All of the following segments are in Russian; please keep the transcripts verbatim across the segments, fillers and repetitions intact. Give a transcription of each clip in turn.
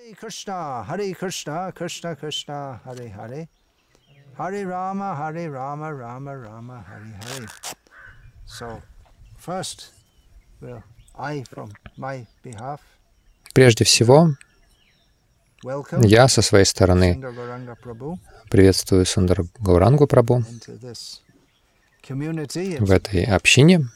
Krishna, Hare Krishna, Krishna Krishna, Hare Hare, Hare Rama, Hare Rama, Rama Rama, Hare Hare. So, first, well, I from my behalf. Прежде всего, я со своей стороны приветствую Сундар Гаурангу Прабху в этой общине.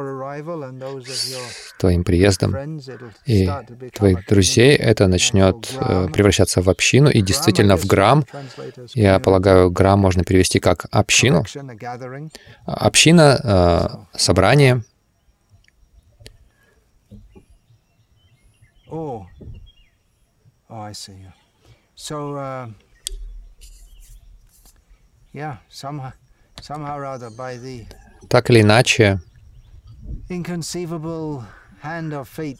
С твоим приездом и твоих друзей это начнет превращаться в общину и действительно в грамм. Я полагаю, грамм можно перевести как общину. Община, собрание. Oh, oh, I see. So, uh, yeah, somehow, somehow or other, by the так или иначе, inconceivable hand of fate,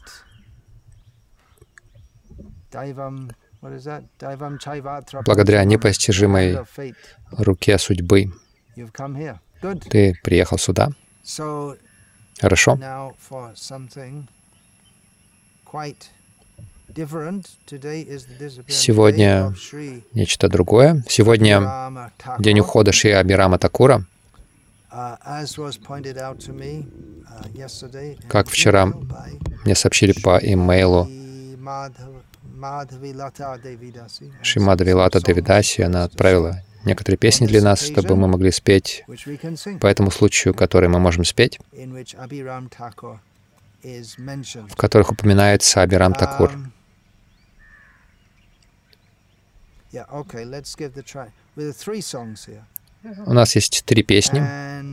Daivam, what is that? Daivam Chaivatra, благодаря непостижимой руке судьбы, you've come here. Good. Ты приехал сюда. So, Хорошо. now for something quite. Сегодня нечто другое. Сегодня день ухода Шри Абхирама Такура. Как вчера мне сообщили по имейлу, Шри Мадхави Лата Девидаси, она отправила некоторые песни для нас, чтобы мы могли спеть по этому случаю, который мы можем спеть, в которых упоминается Абхирам Такур. У нас есть три песни.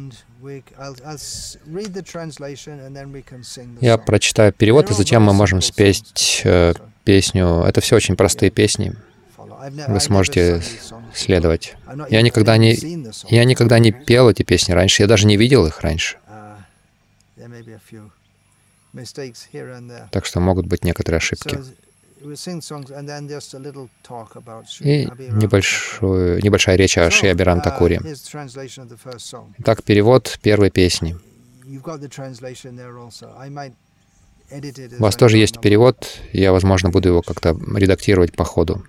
Я прочитаю перевод, и затем мы можем спеть э, песню. Это все очень простые песни. Вы сможете следовать. Я никогда не, я никогда не пел эти песни раньше, я даже не видел их раньше. Так что могут быть некоторые ошибки. И небольшую, небольшая речь о Шри Абхирам Такуре. Итак, перевод первой песни. У вас тоже есть перевод, я, возможно, буду его как-то редактировать по ходу.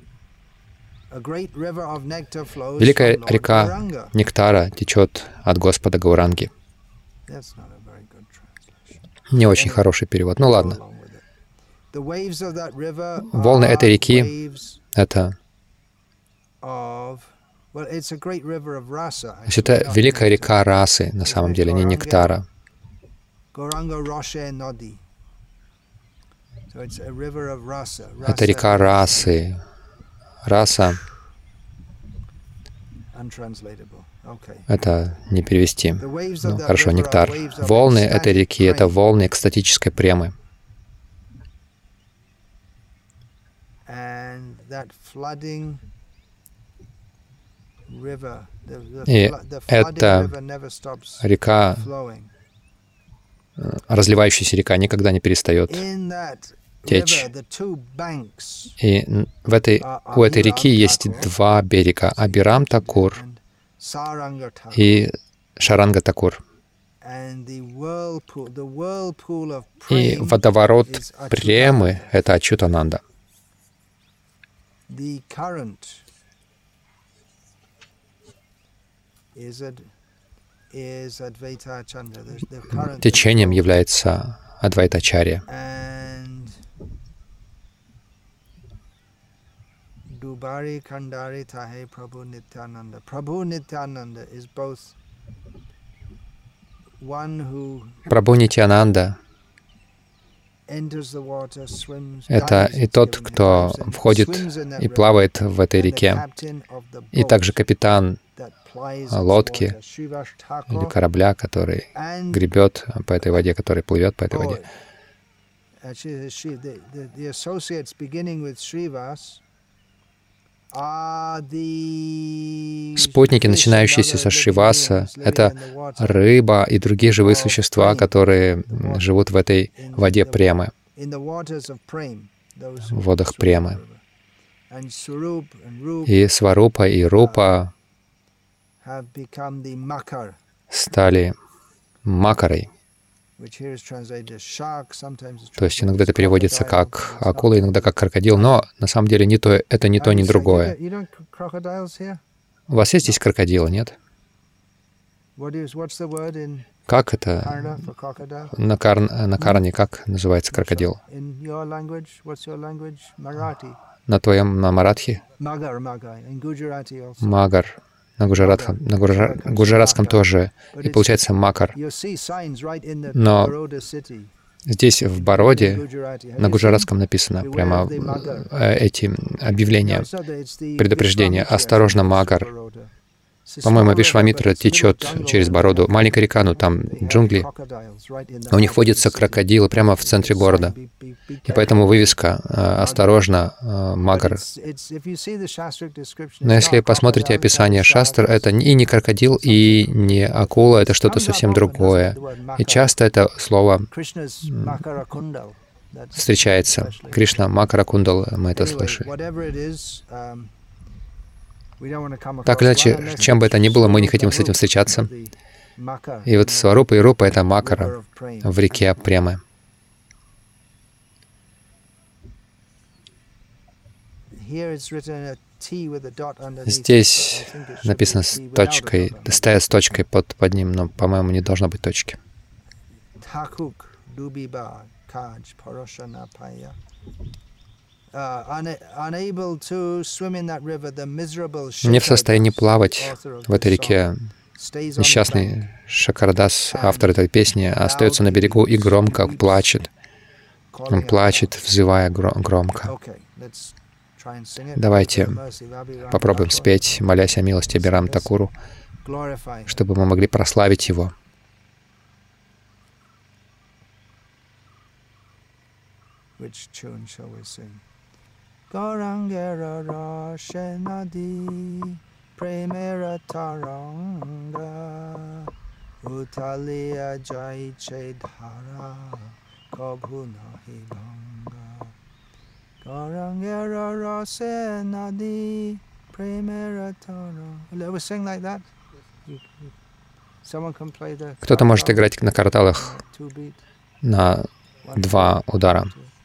Великая река нектара течет от Господа Гауранги. Не очень хороший перевод. Ну ладно. Волны этой реки — это... То есть это великая река расы, на самом деле, не нектара. Это река расы. Раса — это не перевести. Ну, хорошо, нектар. Волны этой реки — это волны экстатической премы. И эта река, разливающаяся река, никогда не перестает течь. И в этой, у этой реки есть два берега — Абхирам Такур и Шаранга Такур. И водоворот премы — это Ачютананда. Течением является Адвайтачарья. Dubari Kandari Tahe Prabhu Nityananda. Prabhu Nityananda is both one who Прабху Нитьянанда — это и тот, кто входит и плавает в этой реке, и также капитан лодки или корабля, который гребет по этой воде, который плывет по этой воде. Спутники, начинающиеся со Шриваса, это рыба и другие живые существа, которые живут в этой воде премы, в водах премы. И Сварупа и Рупа стали макарой. То есть иногда это переводится как акула, иногда как крокодил, но на самом деле не то, это не то, ни другое. У вас есть здесь крокодилы, нет? Как это? На, кар... на карне как называется крокодил? На твоем, на маратхи? Магар. На гуджаратском, на гуджар... гуджаратском тоже. И получается макар. Но здесь, в Бароде, на гуджаратском написано прямо эти объявления, предупреждения. Осторожно, магар. По-моему, Вишвамитра течет через Бороду. Маленькая река, ну там джунгли. У них водятся крокодилы прямо в центре города. И поэтому вывеска «Осторожно, магар». Но если посмотрите описание шастр, это и не крокодил, и не акула, это что-то совсем другое. И часто это слово встречается. Кришна Макара Кундал, мы это слышали. Так или иначе, чем бы это ни было, мы не хотим с этим встречаться. И вот Сварупа и Рупа — это Макара в реке Премы. Здесь написано с точкой, стоя с точкой под, под ним, но, по-моему, не должно быть точки. Не в состоянии плавать в этой реке, несчастный Шакардас, автор этой песни, остается на берегу и громко плачет. Он плачет, взывая громко. Давайте попробуем спеть, молясь о милости Бирам Такуру, чтобы мы могли прославить его. Gaurangera Rashenadi Premera Taranga Utalia Jai Chedhara Kabhuna Hibanga Gaurangera Rashenadi Premera Taranga. Will ever sing like that? Someone can play the. Кто-то может играть на карталах на два удара.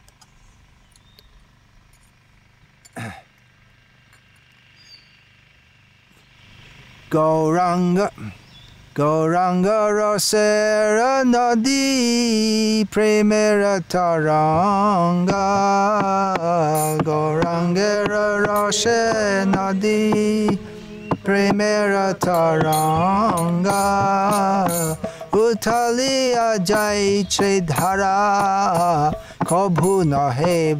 Gauranga, Gauranga Rasera Nadi Premera Taranga Gauranga Rasera Nadi Premera Taranga Utalia Jai Chedhara Kabhu Nahe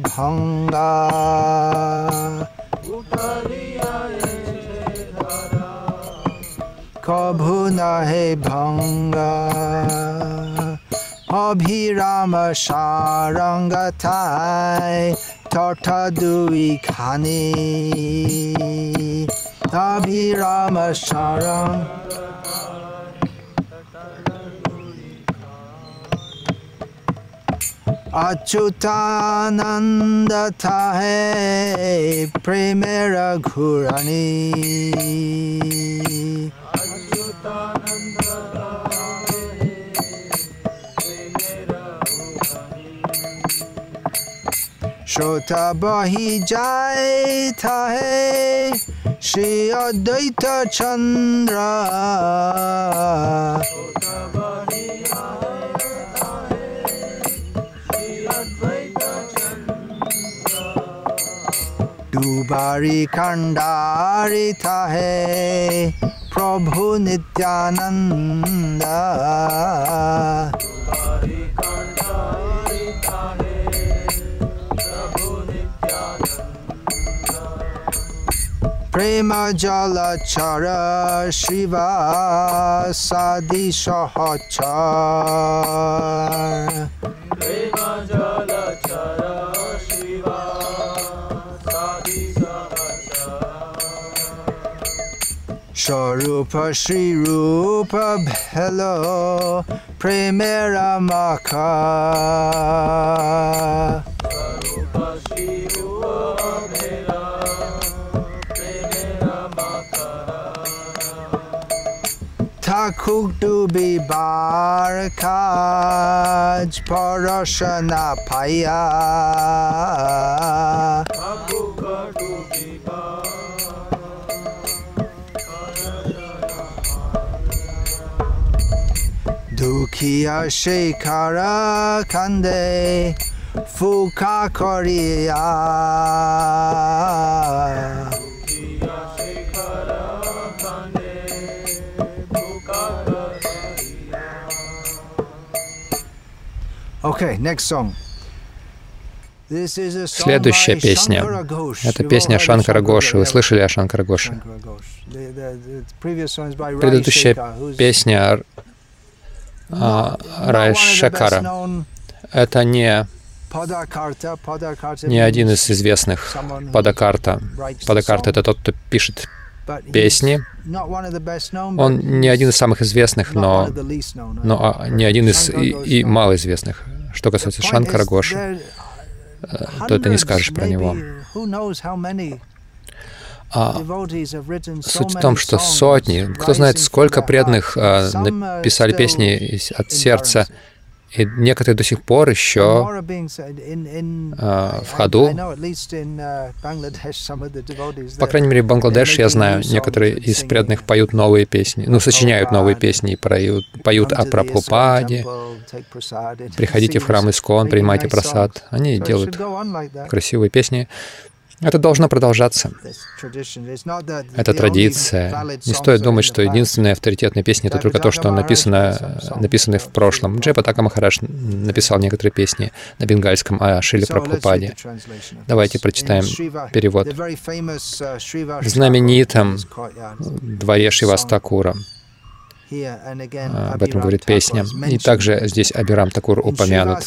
Bhanga Kabhu nahe bhanga Abhirama Sharangatai Tata Dui Khani Abhirama Sharang Achyutananda Tahe Premera Ghurani Shota Bahi Jai Tahe Shri Advaita Chandra Dubari Kandari Tahe Prabhu Nityananda Prema Jala Chara Shiva Sadi Sahachar Prema Jala Chara Shiva Sadi Sahachar Sharupa Shri Rupa Bhelo Premera Maka Sharupa Shri Rupa Bhelo kuktu bibar kaj parashana paya. Dukhiya shekara kande fuka koriya. Okay, next song. Следующая песня — это песня Шанкара Гоши. Вы слышали о Шанкара Гоше? Предыдущая песня Рай Шекара — это не, не один из известных Падакарта. Падакарта — это тот, кто пишет песни. Он не один из самых известных, но, но не один из и, и малоизвестных. Что касается Шанкара Гоши, то это не скажешь про него. А суть в том, что сотни, кто знает, сколько преданных а, написали песни от сердца, и некоторые до сих пор еще а, в ходу. По крайней мере, в Бангладеше, я знаю, некоторые из преданных поют новые песни, ну, сочиняют новые песни, поют, поют о Прабхупаде. Приходите в храм Искон, принимайте прасад. Они делают красивые песни. Это должно продолжаться. Это традиция. Не стоит думать, что единственная авторитетная песня — это только то, что написано, написано в прошлом. Джайпатака Махарадж написал некоторые песни на бенгальском о Шриле Прабхупаде. Давайте прочитаем перевод. В знаменитом дворе Шривас Такура. Об этом говорит песня. И также здесь Абирам Такур упомянут.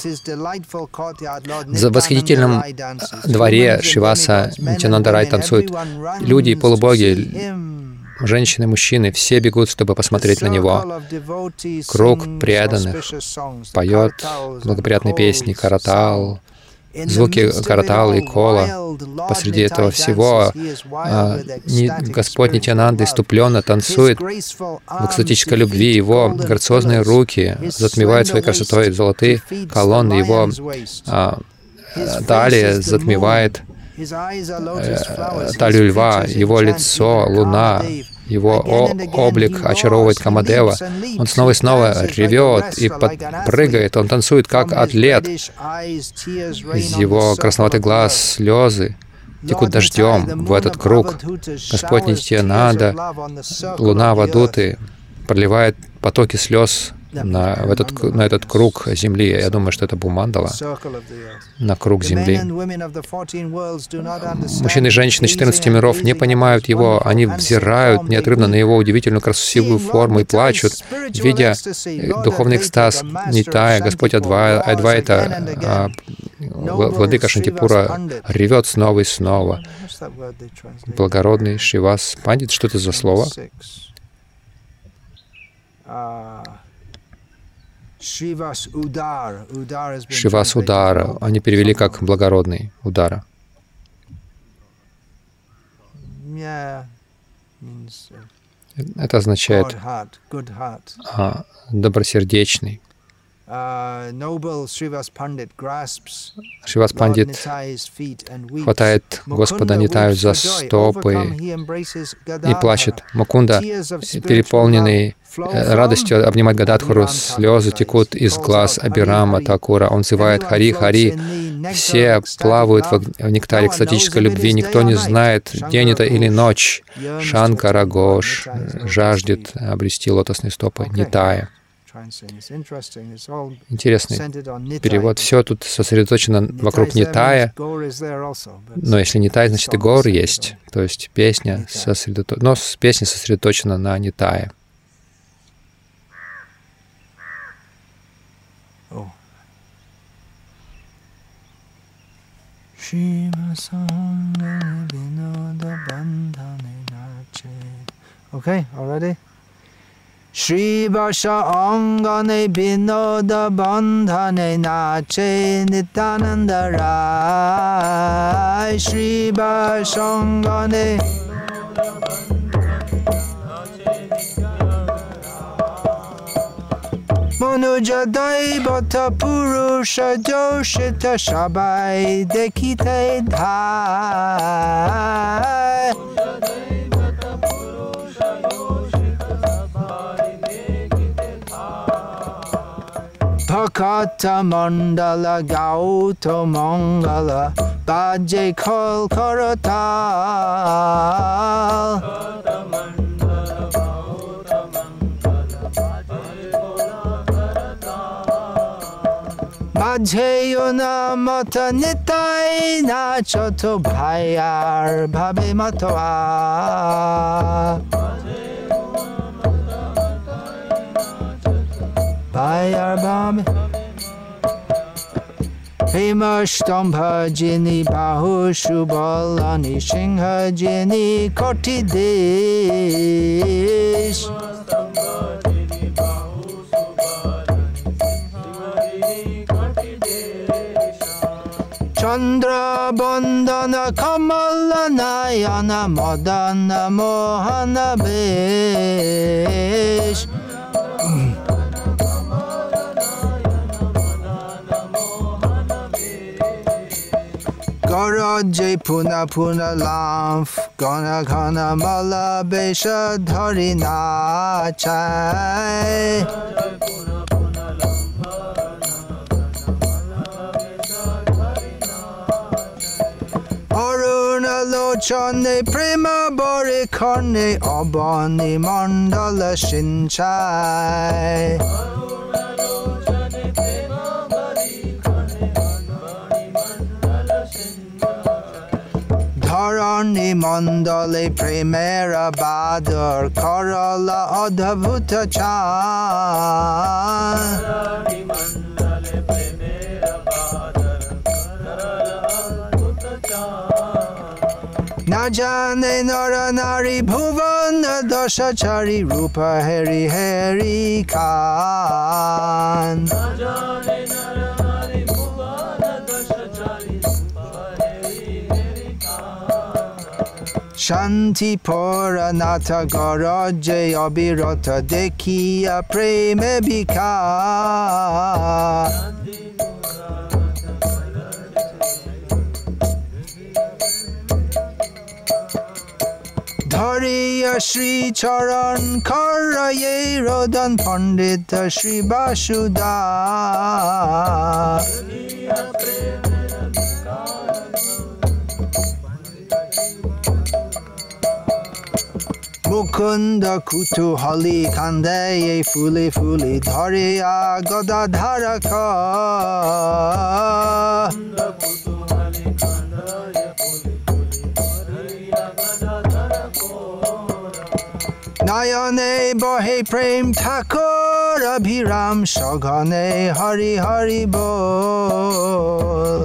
В восхитительном дворе Шриваса Нитьянанда Рай танцует. Люди и полубоги, женщины, мужчины, все бегут, чтобы посмотреть на него. Круг преданных поет благоприятные песни, каратал, звуки каратала и кола. Посреди этого всего а, не, Господь Нитьянанда иступленно танцует в экстатической любви. Его грациозные руки затмевают своей красотой золотые колонны. Его а, талия затмевает а, талию льва. Его лицо — луна. Его облик очаровывает Камадева. Он снова и снова ревет и подпрыгает. Он танцует, как атлет. Из его красноватых глаз слезы текут дождем в этот круг. Господь Нитьянанда, луна Вадуты, проливает потоки слез на, в этот, на этот круг земли. Я думаю, что это Бумандала, на круг земли. Мужчины и женщины четырнадцати миров не понимают его, они взирают неотрывно на его удивительную красивую форму и плачут, видя духовный экстаз Нитая. Господь Адвайта, владыка Шантипура, ревет снова и снова. Благородный Шривас Пандит. Что это за слово? Шривас Удара. Они перевели как благородный Удара. Это означает а, добросердечный. Шривас Пандит хватает Господа Нитаю за стопы и плачет. Мукунда, переполненный радостью, обнимает Гададхару, слезы текут из глаз Абирама Такура. Он взывает «Хари, Хари». Все плавают в нектаре экстатической любви. Никто не знает, день это или ночь. Шанкара Гош жаждет обрести лотосные стопы Нитая. Интересный перевод. Все тут сосредоточено вокруг Нитая, но если Нитай, значит и Гаур есть. То есть песня сосредоточена, но песня сосредоточена на Нитае. Okay, already? Shri Vasha Angane Binoda Bandhane Nache Nityananda Rai. Shri Vasha Angane Manuja Daibata Purusha Doshita Shabai Dekite Dhai Pakata Mandala Gauto Mangala Baje Kol Karatal Bajeyona Mata Nitai Na Choto Bhayar Bhabe Matoa Bhayar Bhabe Himashtamha Jini Bahu Shubalani Shingha Jini Koti Dish Chandra Bandana Kamala Nayana Madana Mohana Besh Garaje Puna Puna Lamf Gana Gana Mala Besha Dharina Chai Aruna Lochane Prema Bori Karne Abani Mandala Shinchai Dharani Mandale Premera Badar Karala Adhavuta Chan Najane Naranari Bhuvana Dashachari Rupa Hari Hari Khan Shanti Pura Nata Garaje Abhirata Dekhiya Preme Bika Dhariya Shri Charan Karaye Rodan Pandita Shri Basudha Mukunda Kutuhali Kandaye Fuli Fuli Dhariya Gadadharaka Nayane Bahe Prem Thakur Abhiram Shaghane Hari Hari Bol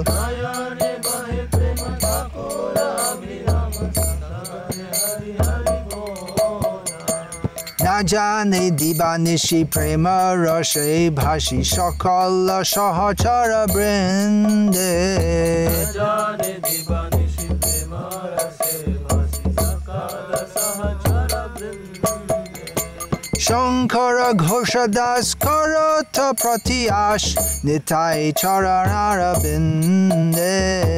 Najane Dibanishi Prema Rashe Bhashi Shakala Shahachara Brinde Najane Dibanishi Prema Rashe Bhashi Shakala Shahachara Brinde Shankara Ghosha Das Karata Pratiash Nitai Charanara Binde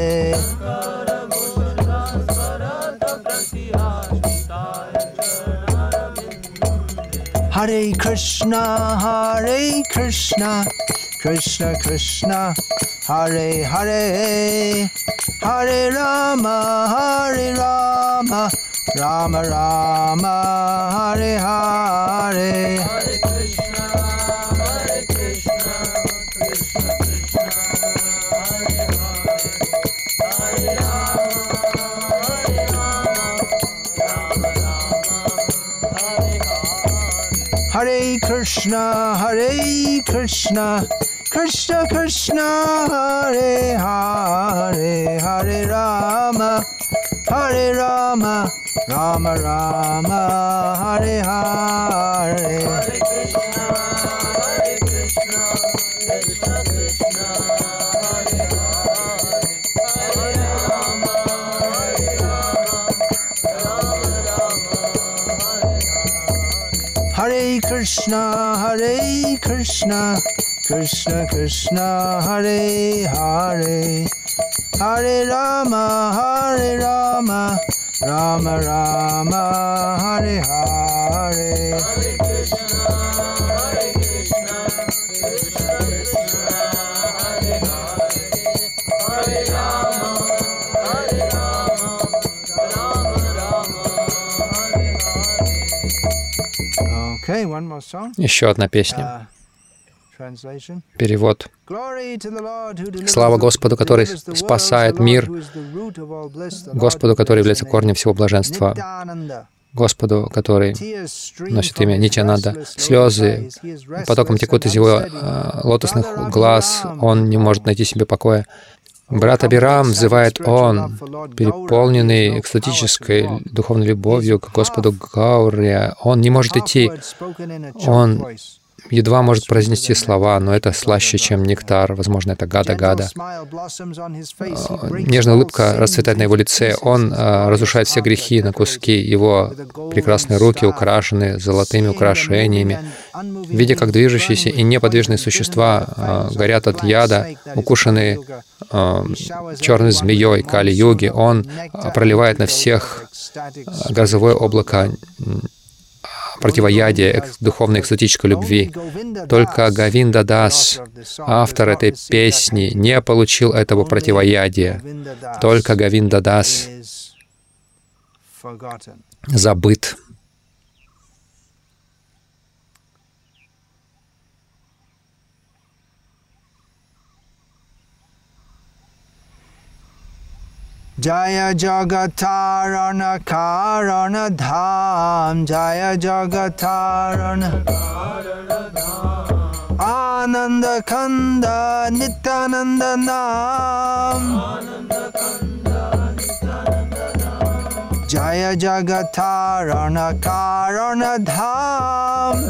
Hare Krishna, Hare Krishna, Krishna Krishna, Hare Hare, Hare Rama, Hare Rama, Rama Rama, Hare Hare. Hare Krishna, Hare Krishna, Krishna Krishna, Hare Hare, Hare Rama, Hare Rama, Rama Rama, Hare Hare. Hare Krishna, Hare Krishna, Krishna Krishna, Hare Hare, Hare Rama, Hare Rama, Rama Rama, Hare Hare. Hare Krishna, Hare Krishna, Krishna Krishna, Hare Hare, Hare Rama, Hare Rama, Rama Rama, Hare Hare. Hare Hare Krishna, Hare Krishna, Krishna Krishna, Hare Hare, Hare Rama, Hare Rama, Rama Rama, Hare Hare. Hare Krishna, Hare Krishna, Krishna Krishna, Hare Hare, Hare Rama, Hare Rama, Rama Rama, Hare Hare. Okay, one more song. Еще одна песня. Перевод. Слава Господу, который спасает мир, Господу, который является корнем всего блаженства, Господу, который носит имя Нитьянанда. Слезы потоком текут из его э, лотосных глаз, он не может найти себе покоя. Брат Абирам взывает он, переполненный экстатической духовной любовью к Господу Гаурия. Он не может идти, он едва может произнести слова, но это слаще, чем нектар. Возможно, это гада-гада. Нежная улыбка расцветает на его лице. Он а, разрушает все грехи на куски. Его прекрасные руки украшены золотыми украшениями. Видя, как движущиеся и неподвижные существа а, горят от яда, укушенные а, черной змеей Кали-юги, он а, проливает на всех а, грозовое облако противоядие духовной экстатической любви. Только Говинда Дас, автор этой песни, не получил этого противоядия. Только Говинда Дас забыт. Jaya Jagatarana Karana Dham, Jaya Jagatarana Ananda Kanda Nityananda Nam, Jaya Jagatarana Karana Dham,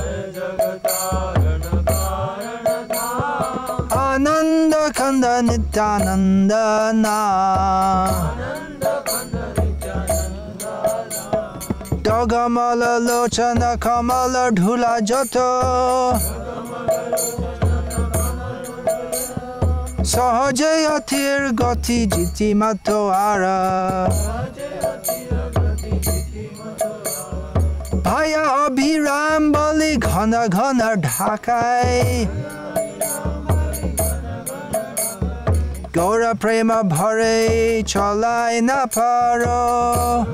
Ananda Kanda Nityananda Na, Dagamala Lochana Kamala Dhula Jato, Sahajayatir Gati Jiti Matoara, Bhaya Abhiram Bali Ghana Ghana Dhakai, Gaura Prema Bhare Chalai Naparo,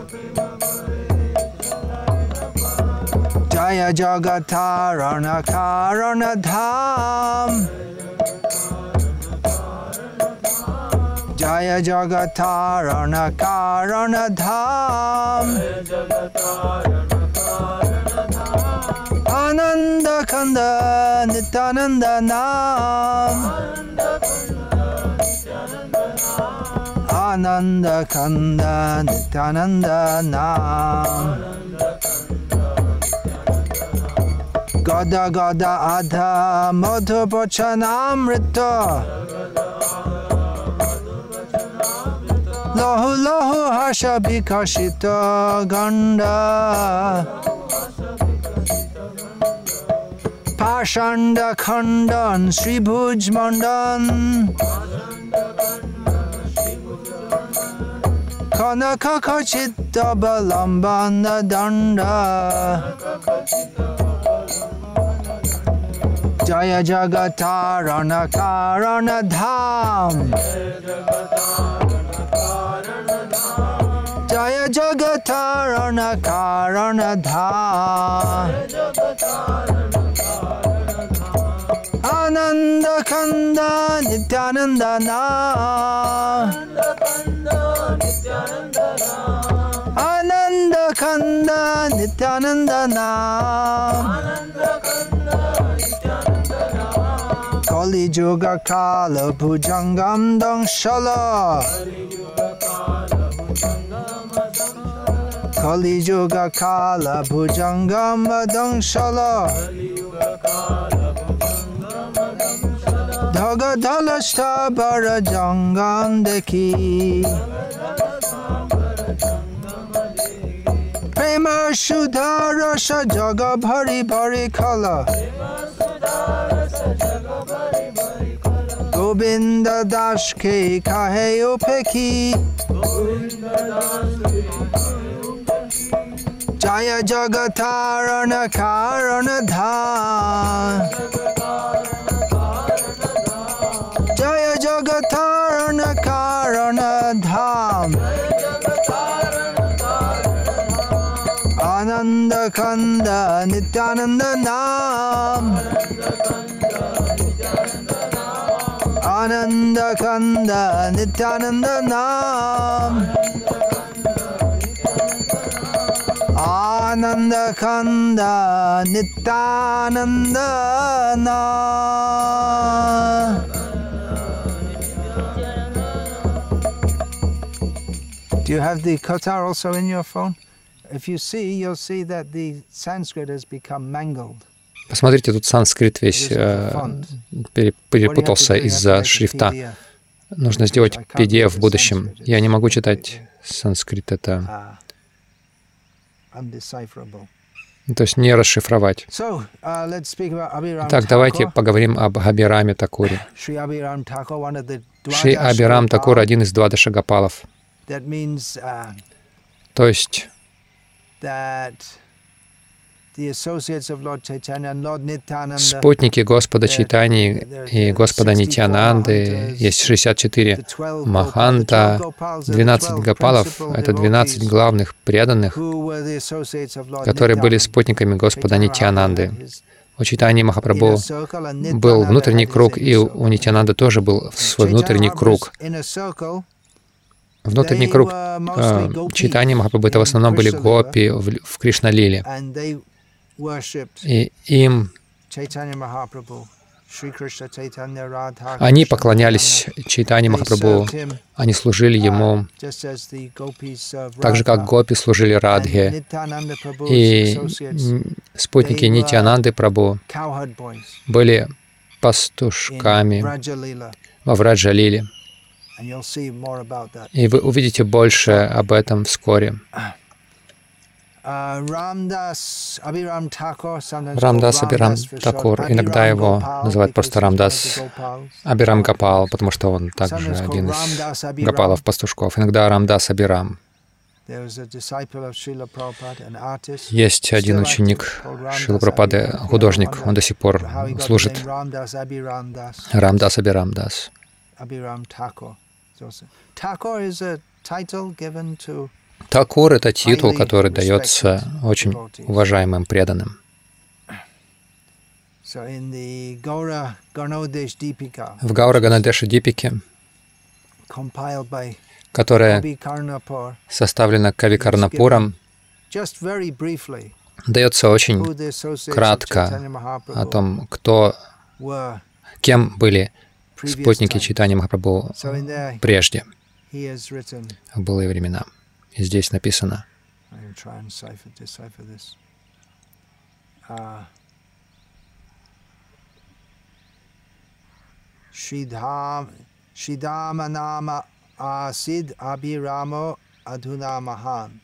Jaya Jagatarana Karana Dham, Jaya Jagatarana Karana Dham, Ananda Kanda Nityananda Nam, Ananda Kanda Nityananda Nam, Gada Gada Adha Madhubachanamrita, Lahu Lahu Hasha Bikashita Ganda, Pashanda Khandan Sri Bhuj Mandan, Kanaka Kachita Balambana Danda, Jaya Jagatarana Karana Dham, Jaya Jagatarana Karana Dham, Ananda Kanda Nityananda Na, Ananda Kanda Nityananda Na, Kali Juga Kala Bhujangam Dangshala, Kali Juga Kala Bhujangam Dangshala, Dhaga Dhalashta Barajangam Deki, Prema Shuddharasa Jaga Bhari Bhari Kala Govinda Das Ke Kahe Upeki Jaya Jagatarana Karana Dha Jaya Jagatarana Karana Dham Ananda Kanda Nityananda Nam Ananda Kanda Nityananda Nam Ananda Kanda Nityananda Nam. Do you have the Kotar also in your phone? If you see, you'll see that the Sanskrit has become mangled. Посмотрите, тут санскрит весь э, перепутался из-за шрифта. Нужно сделать пи ди эф в будущем. Я не могу читать санскрит, это... То есть не расшифровать. Так, давайте поговорим об Абираме Такуре. Шри Абирам Такур — один из Двадаша Гопалов. То есть спутники Господа Чайтаньи и Господа Нитьянанды, есть шестьдесят четыре Маханта, двенадцать Гопалов — это двенадцать главных преданных, которые были спутниками Господа Нитьянанды. У Чайтаньи Махапрабху был внутренний круг, и у Нитьянанды тоже был свой внутренний круг. Внутренний круг э, Чайтаньи Махапрабху — это в основном были гопи в, в Кришна-лиле. И им они поклонялись Чайтаньи Махапрабху, они служили ему, так же, как гопи служили Радхе. И спутники Нитьянанды Прабху были пастушками во Враджа-лиле. И вы увидите больше об этом вскоре. Рамдас Абирам Такур, иногда его называют просто Рамдас Абирам Гопал, потому что он также один из Гопалов, пастушков. Иногда Рамдас Абирам. Есть один ученик Шрилы Прабхупады, художник, он до сих пор служит. Рамдас Абирам Дас. Такур — это титул, который дается очень уважаемым преданным. В Гаура Ганадеша Дипике, которая составлена Кави Карнапуром, дается очень кратко о том, кто, кем были спутники Чайтаньи Махапрабху прежде, в былые времена. И здесь написано. Шидама нама асид Абирамо адуна махан.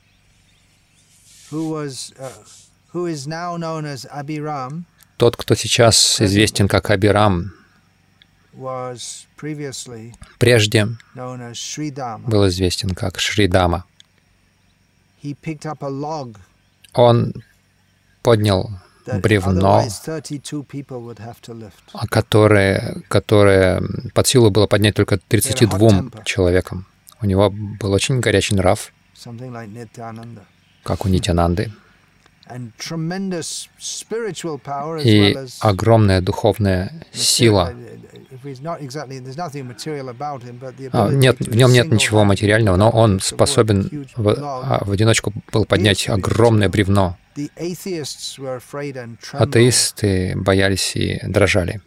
Тот, кто сейчас известен как Абирам, прежде был известен как Шридама. Он поднял бревно, которое, которое под силу было поднять только тридцати двум человекам. У него был очень горячий нрав, как у Нитьянанды. И огромная духовная сила. А, нет, в нем нет ничего материального, но он способен в, а, в одиночку был поднять огромное бревно. Атеисты боялись и дрожали,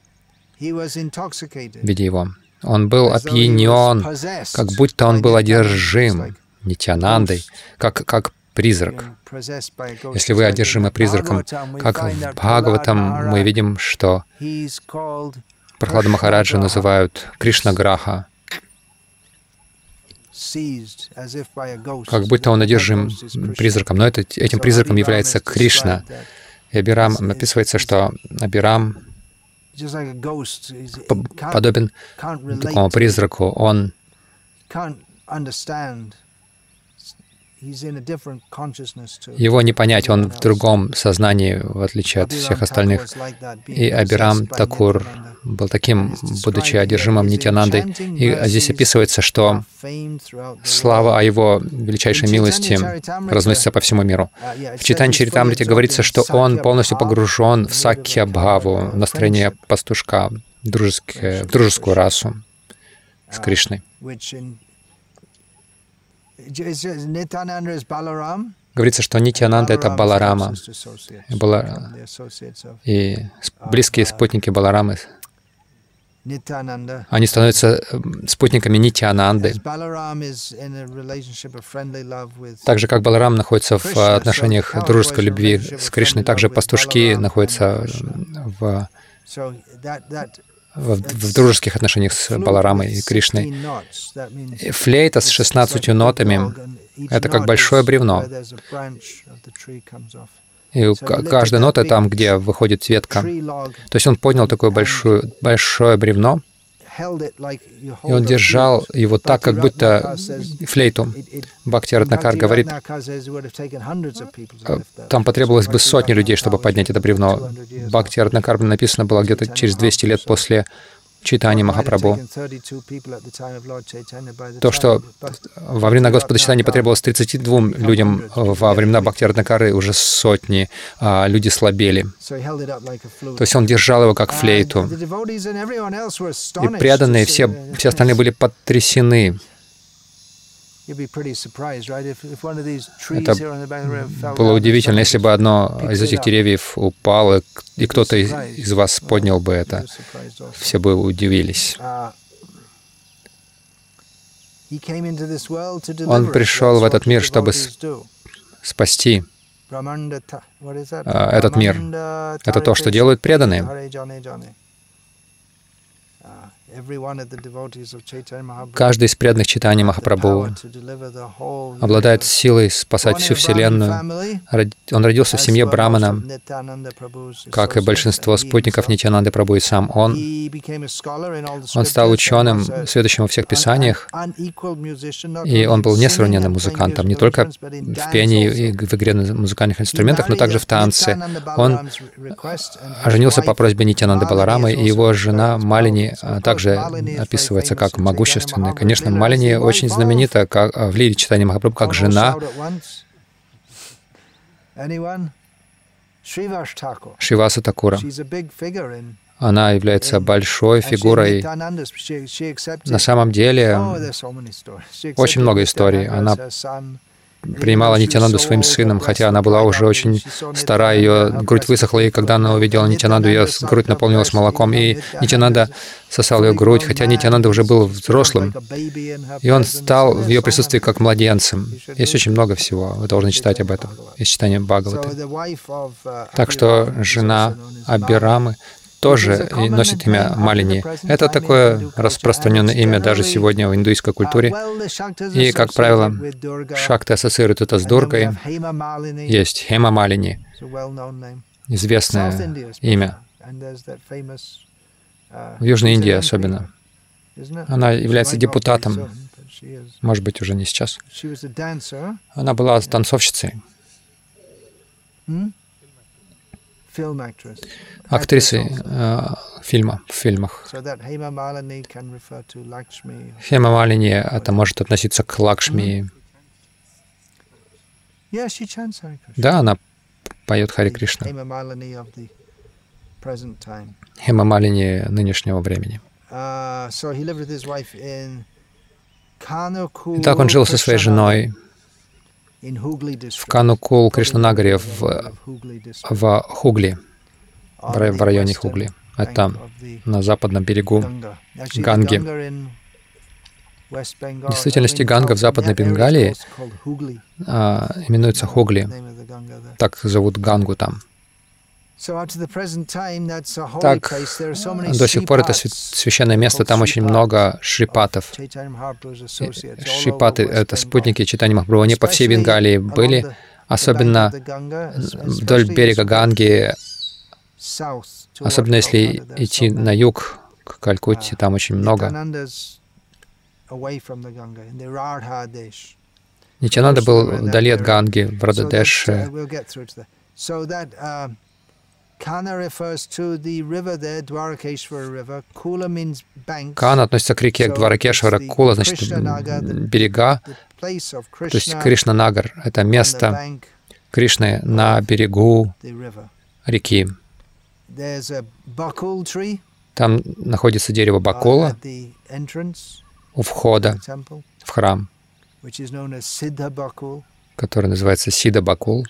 видя его. Он был опьянен, как будто он был одержим Нитьянандой, как, как призрак. Если вы одержимы призраком, как в Бхагаватам мы видим, что Прахлада Махараджа называют Кришна Граха. как будто он одержим призраком. Но это, этим призраком является Кришна. И Абирам описывается, что Абирам подобен такому призраку. Он его не понять, он в другом сознании, в отличие от всех остальных. И Абирам Такур был таким, будучи одержимым Нитьянандой. И здесь описывается, что слава о его величайшей милости разносится по всему миру. В Чайтанья Чаритамрите говорится, что он полностью погружен в сакья-бхаву, в настроение пастушка, в, в дружескую расу с Кришной. Говорится, что Нитьянанда — это Баларама, и близкие спутники Баларамы, они становятся спутниками Нитьянанды. Так же, как Баларам находится в отношениях дружеской любви с Кришной, также пастушки находятся в В, в дружеских отношениях с Баларамой и Кришной. Флейта с шестнадцатью нотами — это как большое бревно. И каждая нота там, где выходит ветка. То есть он поднял такое большое, большое бревно, и он держал его так, как будто флейту. Бхакти Ратнакар говорит, там потребовалось бы сотни людей, чтобы поднять это бревно. Бхакти Ратнакар написано было где-то через двести лет после Чайтаньи Махапрабху. То, что во времена Господа Чайтаньи потребовалось тридцати двум людям, во времена Бхакти Ратнакары уже сотни, а люди слабели. То есть он держал его как флейту. И преданные, все, все остальные были потрясены. Это было удивительно, если бы одно из этих деревьев упало, и кто-то из, из вас поднял бы это. Все бы удивились. Он пришел в этот мир, чтобы спасти этот мир. Это то, что делают преданные. Каждый из преданных Чайтаньи Махапрабху обладает силой спасать всю Вселенную. Он родился в семье Брамана, как и большинство спутников Нитьянанды Прабху и сам он. Он стал ученым, следующим во всех писаниях, и он был несравненным музыкантом, не только в пении и в игре на музыкальных инструментах, но также в танце. Он оженился по просьбе Нитьянанды Баларамы, и его жена Малини также описывается как могущественная. Конечно, Малини очень знаменита как, в лире Чайтаньи Махапрабху как жена Шриваса Такура. Она является большой фигурой. На самом деле, очень много историй. Она принимала Нитьянанду своим сыном, хотя она была уже очень стара, ее грудь высохла, и когда она увидела Нитьянанду, ее грудь наполнилась молоком, и Нитьянанда сосал ее грудь, хотя Нитьянанда уже был взрослым, и он стал в ее присутствии как младенцем. Есть очень много всего, вы должны читать об этом, из читания Бхагаваты. Так что жена Абирамы тоже носит имя Малини. Это такое распространенное имя даже сегодня в индуистской культуре. И, как правило, Шакти ассоциирует это с Дургой. Есть Хема Малини, известное имя. В Южной Индии особенно. Она является депутатом, может быть, уже не сейчас. Она была танцовщицей. Актрисой э, фильма, в фильмах. Хема Малини — это может относиться к Лакшми. Да, она поет Хари Кришна. Хема Малини нынешнего времени. Итак, он жил со своей женой в Канукул Кришнанагаре в, в Хугли, в районе Хугли. Это на западном берегу Ганги. В действительности Ганга в Западной Бенгалии а, именуется Хугли. Так зовут Гангу там. Так, до сих пор это священное место, там очень много шрипатов. Шрипаты — это спутники Чайтаньи Махапрабху. Они по всей Бенгалии были, особенно вдоль берега Ганги, особенно если идти на юг, к Калькутте, там очень много. Нитьянанда был вдали от Ганги, в Радхадеше. Кана относится к реке Дваракешвара. Кула значит берега, то есть Кришна-Нагар — это место Кришны на берегу реки. Там находится дерево бакула у входа в храм, который называется Сидха-бакул.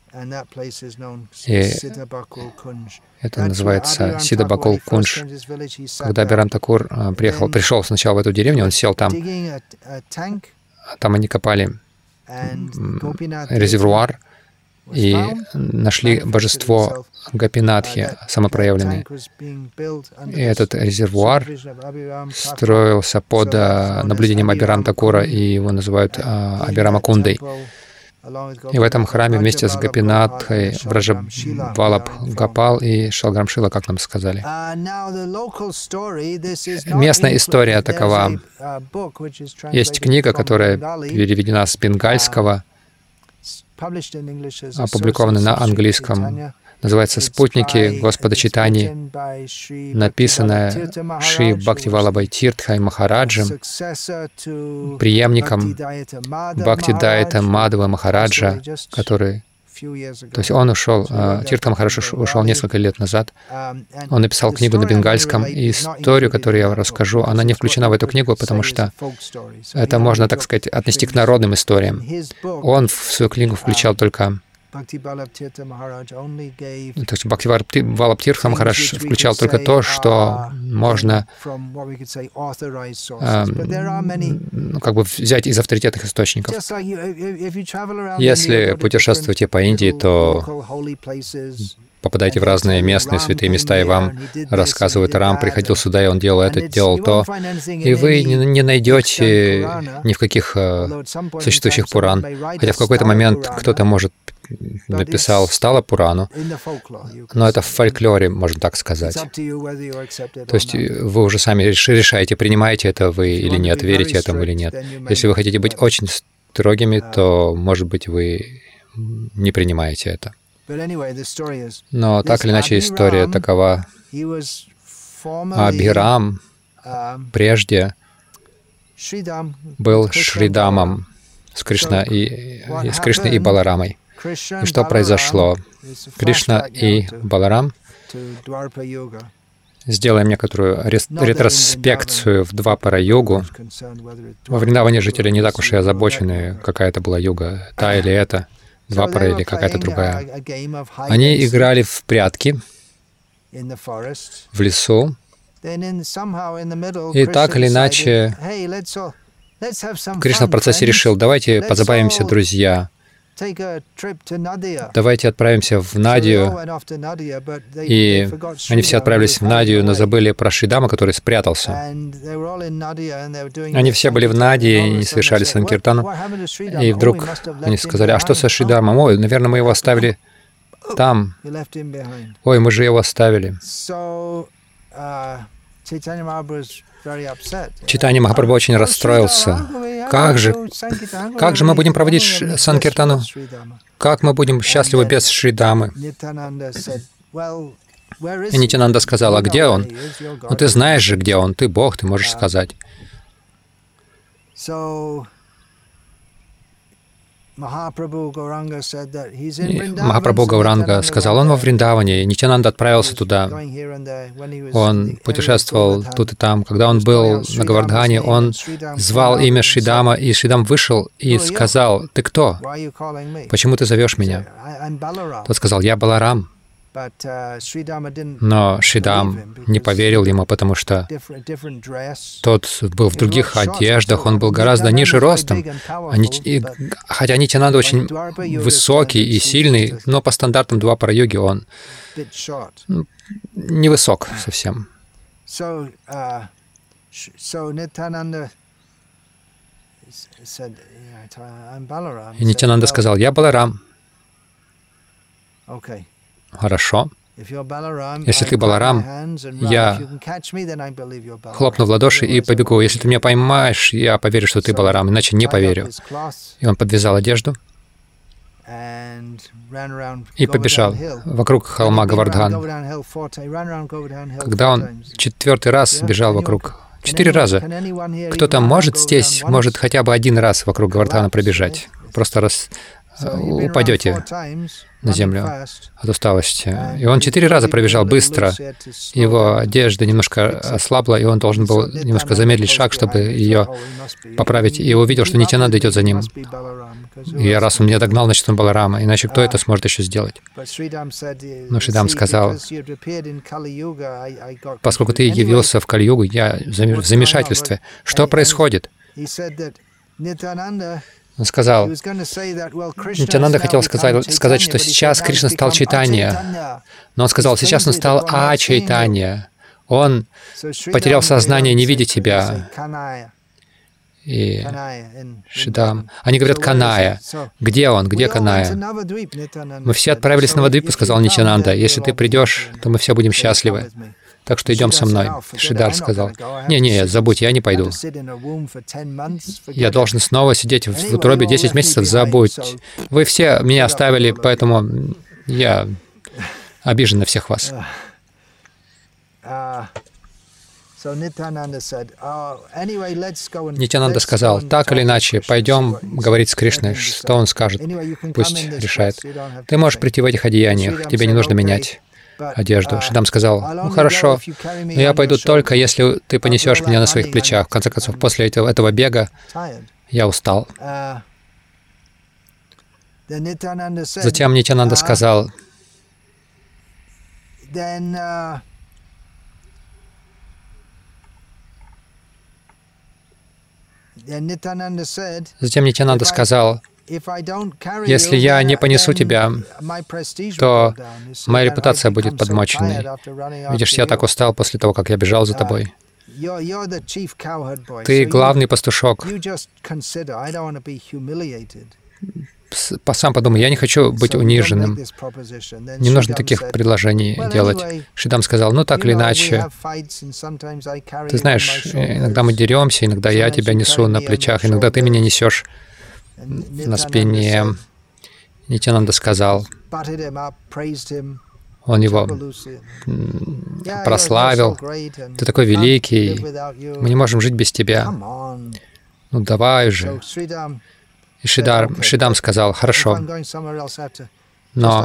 И это называется Сидха-бакул-кунж. Когда Абхирам Такур приехал, пришел сначала в эту деревню, он сел там. Там они копали резервуар и нашли божество Гопинатхи, самопроявленное. И этот резервуар строился под наблюдением Абхирам Такура, и его называют Абхирама Кундой. И в этом храме вместе с Гопинатхой Враджавалабх Гопал и Шалграмшила, как нам сказали. Местная история такова. Есть книга, которая переведена с бенгальского, опубликована на английском. Называется «Спутники Господа Чайтаньи», написанная Шри Бхактивалабхай Тиртхой Махараджем, преемником Бхактидайта Мадхава Махараджа, который... То есть он ушел, Тиртха Махарадж ушел несколько лет назад. Он написал книгу на бенгальском, и историю, которую я расскажу, она не включена в эту книгу, потому что это можно, так сказать, отнести к народным историям. Он в свою книгу включал только... То есть Бхактивалабх Тиртха Махарадж включал только то, что можно э, ну, как бы взять из авторитетных источников. Если путешествуете по Индии, то попадаете в разные местные святые места, и вам рассказывают: Рам приходил сюда, и он делал это, делал то. И вы не, не найдете ни в каких э, существующих Пуран. Хотя в какой-то момент кто-то, может, написал Стала Пурану, но это в фольклоре, можно так сказать. То есть вы уже сами решаете, принимаете это вы или нет, верите этому или нет. Если вы хотите быть очень строгими, то, может быть, вы не принимаете это. Но так или иначе история такова. Абхирам прежде был Шридамом с Кришной и, с Кришной и Баларамой. И что произошло? Кришна и Баларам, сделаем некоторую ретроспекцию в Двапара-югу. Во Вриндаване жители не так уж и озабочены, какая это была юга, та или эта, Двапара или какая-то другая. Они играли в прятки в лесу, и так или иначе Кришна в процессе решил: давайте позабавимся, друзья. Давайте отправимся в Надию. И они все отправились в Надию, но забыли про Шридама, который спрятался. Они все были в Надии и совершали санкиртану. И вдруг они сказали: а что со Шридамом? Ой, наверное, мы его оставили там. Ой, мы же его оставили. Чайтанья Махапрабху очень расстроился. Как же, как же мы будем проводить санкиртану? Как мы будем счастливы без Шридамы? И Нитьянанда сказал: а где он? Ну ты знаешь же, где он. Ты Бог, ты можешь сказать. Махапрабху Гауранга сказал: он во Вриндаване. Нитьянанда отправился туда. Он путешествовал тут и там. Когда он был на Говардхане, он звал имя Шридама, и Шридам вышел и сказал: ты кто? Почему ты зовешь меня? Тот сказал: я Баларам. Но Шридам не поверил ему, потому что тот был в других одеждах, он был гораздо ниже ростом. Они, и, хотя Нитьянанда очень высокий и сильный, но по стандартам Двапара-йоги он невысок совсем. И Нитьянанда сказал: «Я Баларам». Хорошо. Если ты Баларам, я хлопну в ладоши и побегу. Если ты меня поймаешь, я поверю, что ты Баларам, иначе не поверю. И он подвязал одежду и побежал вокруг холма Говардхан. Когда он четвертый раз бежал вокруг, четыре раза, кто-то может здесь, может хотя бы один раз вокруг Говардхана пробежать. Просто раз упадете на землю от усталости. И он четыре раза пробежал быстро. Его одежда немножко ослабла, и он должен был немножко замедлить шаг, чтобы ее поправить. И увидел, что Нитьянанда идет за ним. И раз он меня догнал, значит, он Баларама. Иначе кто это сможет еще сделать? Но Шридам сказал: поскольку ты явился в Кали-югу, я в замешательстве. Что происходит? Он сказал, Нитьянанда хотел сказать, сказать, что сейчас Кришна стал Чайтанья, но он сказал, сейчас он стал А-Чайтанья. Он потерял сознание, не видя тебя. И Шридам. Они говорят Каная. Где он? Где Каная? Мы все отправились на Навадвипу, сказал Нитьянанда. Если ты придешь, то мы все будем счастливы. Так что идем со мной. Шридар сказал: «Не-не, забудь, я не пойду. Я должен снова сидеть в утробе десять месяцев, забудь. Вы все меня оставили, поэтому я обижен на всех вас». Нитьянанда сказал: «Так или иначе, пойдем говорить с Кришной, что он скажет, пусть решает. Ты можешь прийти в этих одеяниях, тебе не нужно менять одежду». Шридам сказал: «Ну хорошо, но я пойду только, если ты понесешь меня на своих плечах». В конце концов, после этого, этого бега я устал. Затем Нитьянанда сказал: Затем Нитьянанда сказал: «Если я не понесу тебя, то моя репутация будет подмоченной. Видишь, я так устал после того, как я бежал за тобой. Ты главный пастушок. Сам подумай, я не хочу быть униженным. Не нужно таких предложений делать». Шридам сказал: «Ну, так или иначе, ты знаешь, иногда мы деремся, иногда я тебя несу на плечах, иногда ты меня несешь на спине». Нитьянанда сказал, он его прославил: «Ты такой великий, мы не можем жить без тебя. Ну, давай же». И Шридар, Шридам сказал: «Хорошо, но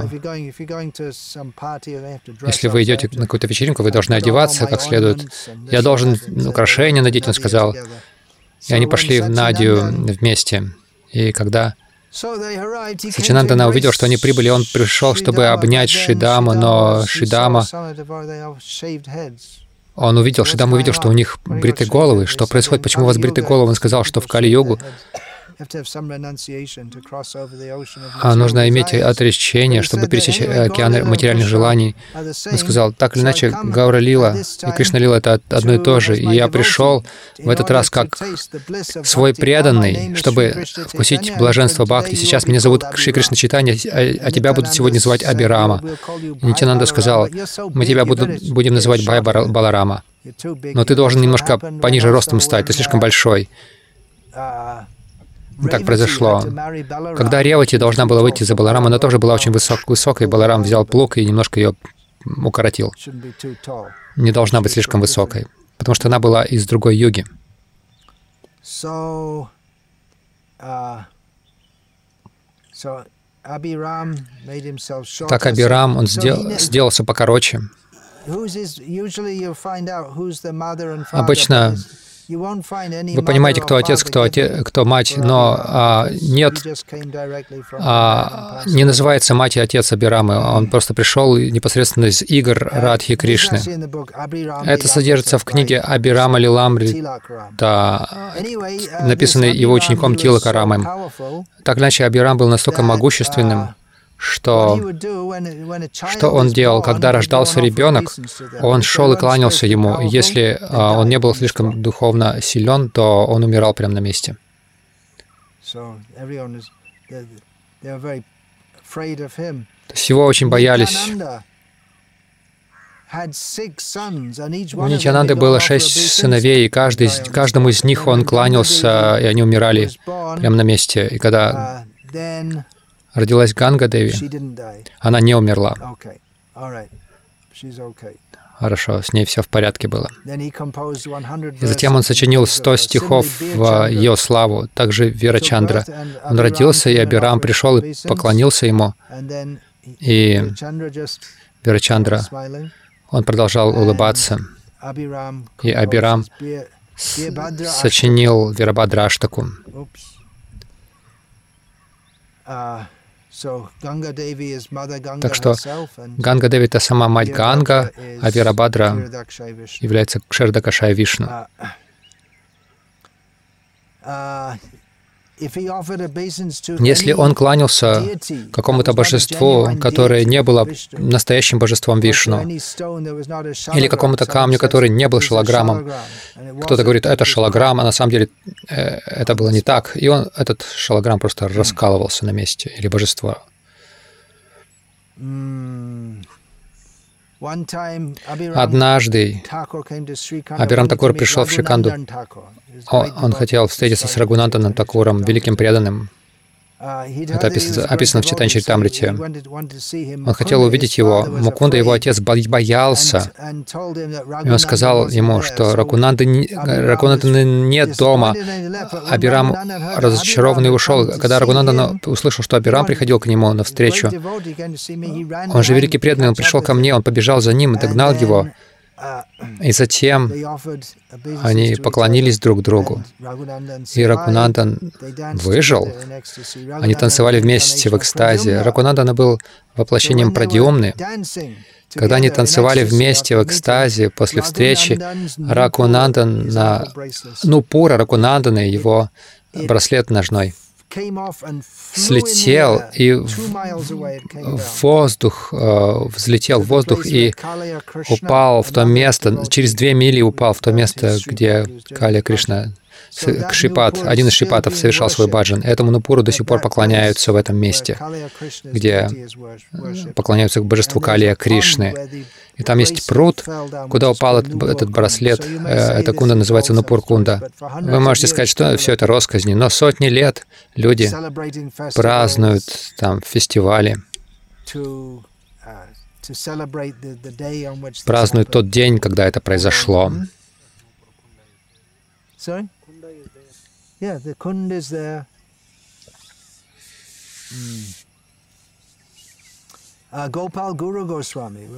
если вы идете на какую-то вечеринку, вы должны одеваться как следует. Я должен украшения надеть», он сказал. И они пошли в Надию вместе. И когда Сачинандана увидел, что они прибыли, он пришел, чтобы обнять Шридаму, но Шридама... Он увидел, Шридам увидел, что у них бритые головы. Что происходит? Почему у вас бритые головы? Он сказал, что в Кали-югу А нужно иметь отречение, чтобы пересечь океан материальных желаний. Он сказал: «Так или иначе, Гаура-лила и Кришна-лила — это одно и то же. И я пришел в этот раз как свой преданный, чтобы вкусить блаженство Бхакти. Сейчас меня зовут Шри Кришна Чайтанья, а тебя будут сегодня звать Абхирама». Нитьянанда сказал: «Мы тебя будем называть Бхай Баларама, но ты должен немножко пониже ростом стать, ты слишком большой». Так произошло. Когда Ревати должна была выйти за Баларама, она тоже была очень высок, высокой. Баларам взял плуг и немножко ее укоротил. Не должна быть слишком высокой, потому что она была из другой юги. Так Абхирам, он сделал, сделался покороче. Обычно Вы понимаете, кто отец, кто, оте, кто мать, но а, нет, а, не называется мать и отец Абирама. Он просто пришел непосредственно из игр Радхи Кришны. Это содержится в книге Абирама Лиламрита, написанной его учеником Тилакарамой. Так иначе, Абирам был настолько могущественным, что, что он делал, когда рождался ребенок, он шел и кланялся ему. Если а, он не был слишком духовно силен, то он умирал прямо на месте. То есть его очень боялись. У Нитьянанды было шесть сыновей, и каждый, каждому из них он кланялся, и они умирали прямо на месте. И когда родилась Ганга Деви, она не умерла. Хорошо, с ней все в порядке было. И затем он сочинил сто стихов в ее славу, также Вирачандра. Он родился, и Абирам пришел и поклонился ему. И Вирачандра, он продолжал улыбаться. И Абирам сочинил Вирабхадраштаку. Так что Ганга Деви — это сама мать Ганга, а Вирабхадра является Кширдакашай Вишну. Если он кланялся какому-то божеству, которое не было настоящим божеством Вишну, или какому-то камню, который не был шалаграммом, кто-то говорит, это шалаграмм, а на самом деле э, это было не так, и он, этот шалаграмм просто раскалывался на месте, или божество. Однажды Абирам Такур пришел в Шриканду. Он, он хотел встретиться с Рагунанданом Такуром, великим преданным. Это описано, описано в Чайтанья Чаритамрите. Он хотел увидеть его. Мукунда, его отец, боялся. И он сказал ему, что Рагунанды нет дома. Абирам разочарованный ушел. Когда Рагунандан услышал, что Абирам приходил к нему навстречу, он же великий преданный, он пришел ко мне, он побежал за ним и догнал его. И затем они поклонились друг другу. И Рагунандан выжил. Они танцевали вместе в экстазе. Рагунандан был воплощением Прадьюмны. Когда они танцевали вместе в экстазе после встречи, Рагунандан на Нупура Рагунандана, его браслет ножной, слетел и в воздух, взлетел в воздух и упал в то место, через две мили упал в то место, где Калия Кришна, Кшипат, один из шипатов, совершал свой баджан. Этому Нупуру до сих пор поклоняются в этом месте, где поклоняются к божеству Калия Кришны. И там есть пруд, куда упал этот, этот браслет. Эта кунда называется Нупур-кунда. Вы можете сказать, что все это росказни, но сотни лет люди празднуют там фестивали, празднуют тот день, когда это произошло. Гопал Гуру Госвами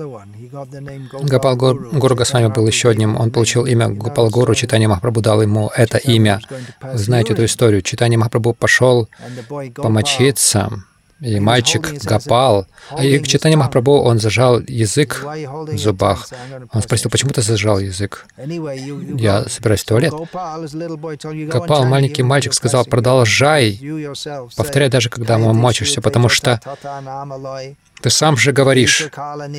был еще одним. Он получил имя Гопал Гуру. Чайтанья Махапрабху дал ему это имя. Вы знаете эту историю. Чайтанья Махапрабху пошел помочиться, и мальчик Гопал, и к Чайтанья Махапрабху он зажал язык в зубах. Он спросил, почему ты зажал язык? Я собираюсь в туалет. Гопал, маленький мальчик, сказал, продолжай, повторяй даже, когда мочишься, потому что ты сам же говоришь,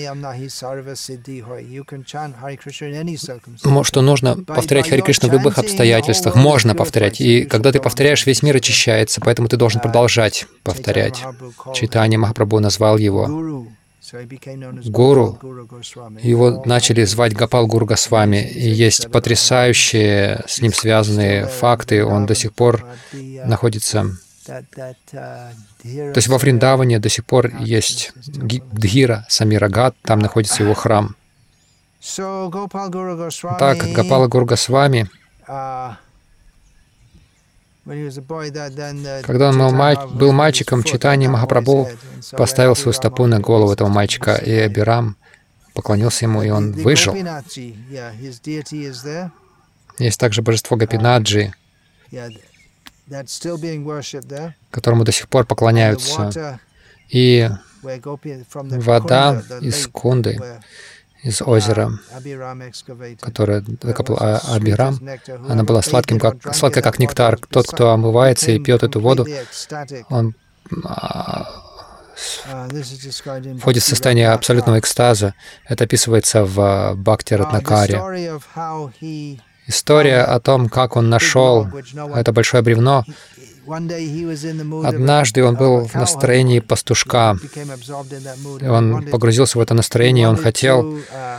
что нужно повторять Харе Кришна в любых обстоятельствах. Можно повторять. И когда ты повторяешь, весь мир очищается, поэтому ты должен продолжать повторять. Чайтанья Махапрабху назвал его Гуру. Его начали звать Гопал Гуру Госвами. И есть потрясающие с ним связанные факты. Он до сих пор находится... То есть во Вриндаване до сих пор есть Дхира, Самирагат, там находится его храм. Так, Гопала Гуру Госвами, когда он был мальчиком, Чайтанья Махапрабху поставил свою стопу на голову этого мальчика, и Абирам поклонился ему, и он выжил. Есть также божество Гопинаджи, которому до сих пор поклоняются. И вода из Кунды, из озера, которое выкопал Абхирам, она была сладким, как, сладкой, как нектар. Тот, кто омывается и пьет эту воду, он входит в состояние абсолютного экстаза. Это описывается в Бхакти Ратнакаре. История о том, как он нашел это большое бревно. Однажды он был в настроении пастушка. Он погрузился в это настроение, он хотел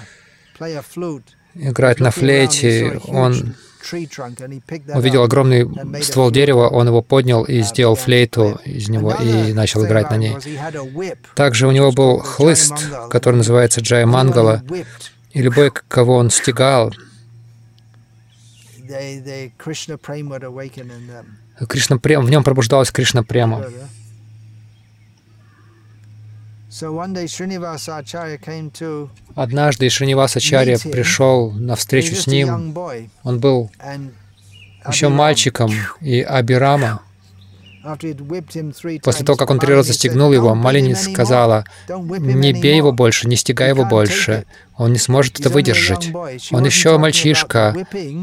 играть на флейте. Он увидел огромный ствол дерева, он его поднял и сделал флейту из него и начал играть на ней. Также у него был хлыст, который называется Джая Мангала, и любой, кого он стигал, Кришна прем, в нем пробуждалась Кришна према. Однажды Шринивасачарья пришел на встречу с ним. Он был еще мальчиком, и Абхирама, после того, как он три раза стегнул его, Малини сказала: «Не бей его больше, не стегай его больше, он не сможет это выдержать. Он еще мальчишка».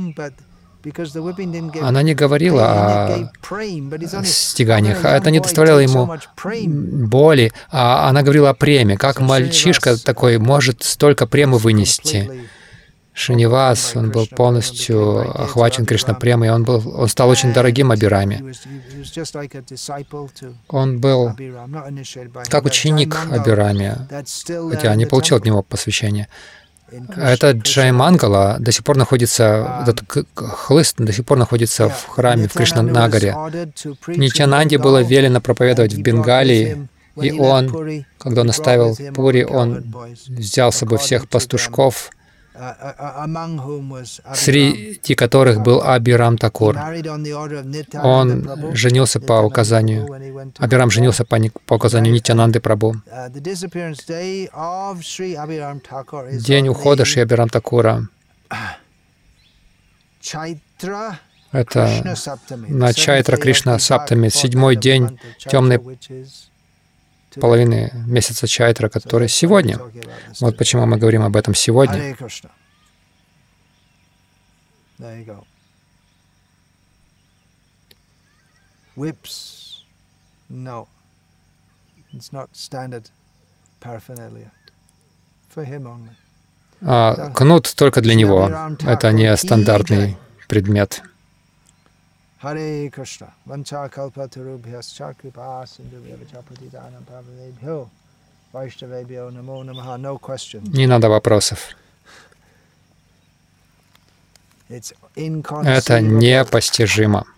Она не говорила о стяганиях, а это не доставляло ему боли, а она говорила о преме. Как мальчишка такой может столько премы вынести? Шринивас, он был полностью охвачен Кришна-премой, он, был, он стал очень дорогим Абхираме. Он был как ученик Абхираме, хотя не получил от него посвящения. Этот Джай Мангала до сих пор находится, этот хлыст до сих пор находится в храме в Кришнанагаре. Нитьянанде было велено проповедовать в Бенгалии, и он, когда он оставил Пури, он взял с собой всех пастушков, среди которых был Абхирам Такур. Он женился по указанию, Абхирам женился по, по указанию Нитьянанды Прабху. День ухода Шри Абхирам Такура — это на Чайтра Кришна Саптами, седьмой день темной половины месяца Чайтра, который сегодня. Вот почему мы говорим об этом сегодня. А, кнут только для него. Это не стандартный предмет. Hare Krishna. Vancha kalpa tarubhyascha kripa sindhubhyavacha patidanam pavanebhyo vaishnavebhyo namo namaha. No question. Не надо вопросов. Это непостижимо.